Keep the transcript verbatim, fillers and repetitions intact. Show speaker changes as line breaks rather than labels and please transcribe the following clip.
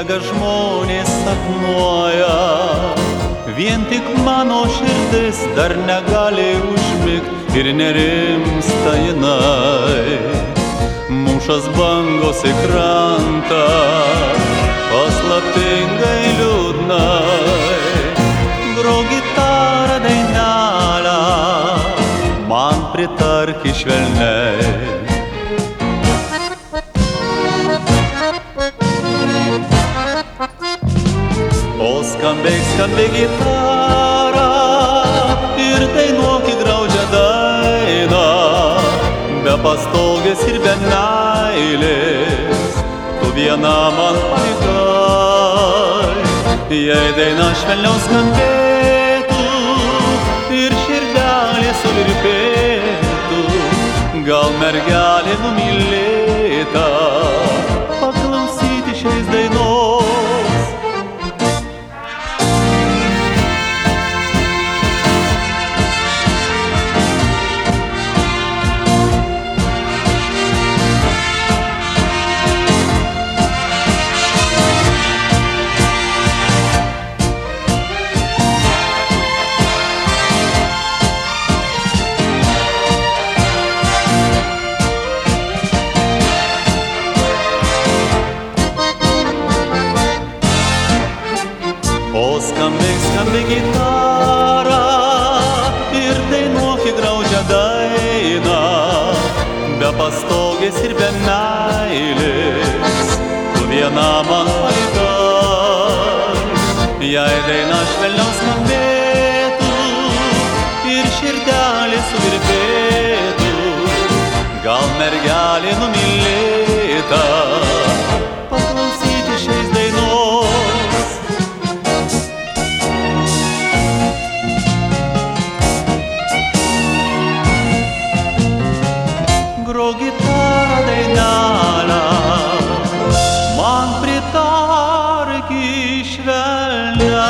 miega žmonės sapnuoja, vien tik mano širdis dar negali užmigt ir nerimsta jinai. Mušas bangos į krantą, paslaptingai liūdnai, gro gitarą dainelę, man pritark švelniai. O skambėk, skambėk gitarą ir dainuok į graudžią dainą, be pastogės ir be meilės, tu viena man palikai. Jei daina švelniau skambėtų ir širdelė suvirpėtų, gal mergelė numylėta paklausyti šiais dainos. O skambėk, skambėk gitarą ir dainuok į graudžią dainą, be pastogės ir be meilės, tu viena man palikai. Jei daina švelniau skambėtų ir širdelė suvirpėtų, gal mergelė numylėta paklausyti šiais dainos. Gro gitarą dainelę, man pritark švelniai.